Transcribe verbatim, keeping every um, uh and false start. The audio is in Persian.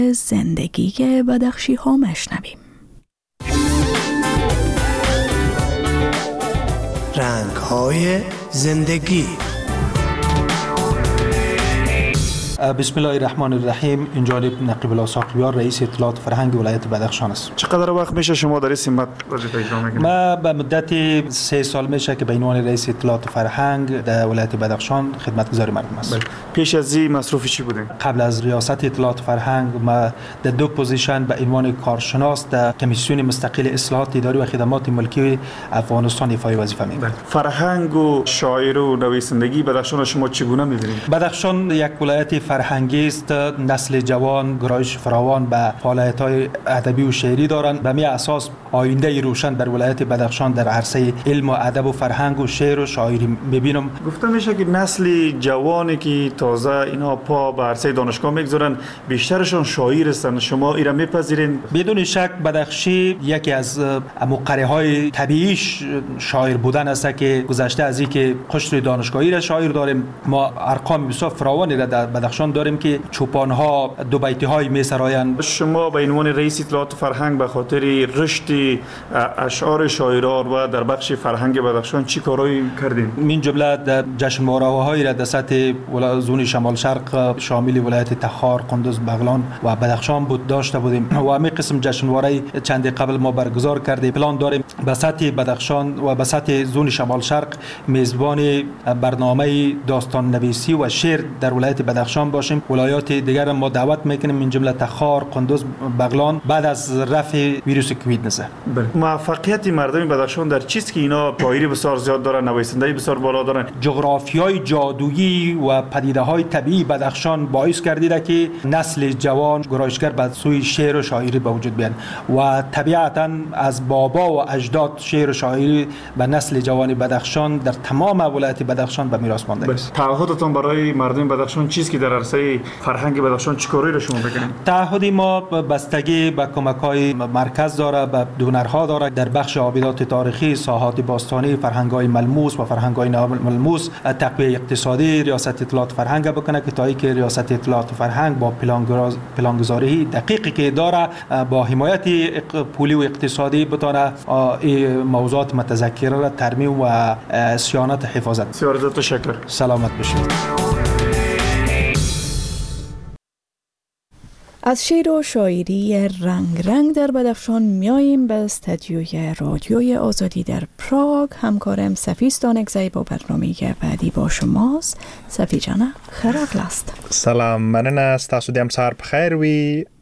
زندگی بدخشی ها مشنویم. رنگ های زندگی. بسم الله الرحمن الرحیم. این جانب نقیب الله ساقیار رئیس اطلاعات فرهنگ ولایت بدخشان است. چقدر وقت میشه شما در این سمت وظیفه اجرا میکنید؟ ما به مدت سه سال میشه که به عنوان رئیس اطلاعات فرهنگ در ولایت بدخشان خدمتگزار مردم است. پیش از این مصروف چی بودین؟ قبل از ریاست اطلاعات فرهنگ ما در دو پوزیشن به عنوان کارشناس در کمیسیون مستقل اصلاحات اداری و خدمات ملکی افغانستان ایفای وظیفه میکنم. فرهنگ و شاعر و نویسندگی بدخشان شما چگونه می‌بینید؟ بدخشان یک ولایت فرهنگی است. نسل جوان گرایش فراوان به فعالیت‌های ادبی و شعری دارند. به می اساس آینده روشن در ولایت بدخشان در عرصه علم و ادب و فرهنگ و شعر و شاعری می‌بینم. گفته میشه که نسل جوانی که تازه اینا پا به عرصه دانشگاه میگذارن بیشترشون شاعر هستند. شما اینا میپذیرین؟ بدون شک بدخشی یکی از مقره‌های طبیعی شاعر بودن است که گذشته از اینکه قشر دانشگاهی را شاعر داریم، ما ارقام بسیار فراوانی را در بدخشان داریم که چوپان‌ها دو بیتی‌های می‌سرایند. شما به عنوان رئیس اطلاعات فرهنگ به خاطر رشد اشعار شاعران و در بخش فرهنگ بدخشان چی کارایی کردین؟ من جمله در جشنواره‌های را در سطح زون شمال شرق شامل ولایت تخار، قندوز، بغلان و بدخشان بود داشته بودیم و همین قسم جشنواره چند قبل ما برگزار کردیم. پلان داریم به سطح بدخشان و به سطح زون شمال شرق میزبان برنامه داستان نویسی و شعر در ولایت بدخشان باشیم. ولایات دیگر ما دعوت میکنیم من جمله تخار، قندوز، بغلان بعد از رفع ویروس کووید نوزده. موفقیت مردم بدخشان در چیست که اینا شاعری بسیار زیاد دارن، نویسنده بسیار بالا دارن؟ جغرافیای جادویی و پدیده‌های طبیعی بدخشان باعث گردیده که نسل جوان گرایشگر به سوی شعر و شاعری به وجود بیان و طبیعتاً از بابا و اجداد شعر و شاعری به نسل جوان بدخشان در تمام ولایت بدخشان به میراث مانده است. تعهدتون برای مردم بدخشان چیست که در عرصه فرهنگ بدخشان چیکاری را شما بکنید؟ تعهد ما بستگی به کمک‌های مرکز داره، به دونرها داره. در بخش آبیات تاریخی، ساحات باستانی، فرهنگ‌های ملموس و فرهنگ‌های ناملموس تقویه اقتصادی ریاست اطلاعات فرهنگ بکنه که تا اینکه ریاست اطلاعات فرهنگ با پلانگذاری دقیقی که داره با حمایت پولی و اقتصادی بتونه این موضوعات متذکره را ترمیم و صیانت حفاظت. بسیار تشکر. سلامت باشید. از شعر و شاعری رنگ رنگ در بدخشان میاییم به استودیوی رادیوی آزادی در پراگ. همکارم صفی ستانکزی با برنامه بعدی با شماست. صفی جان خیرات است. سلام، مننه. تاسو دیم سهار بخیر وي.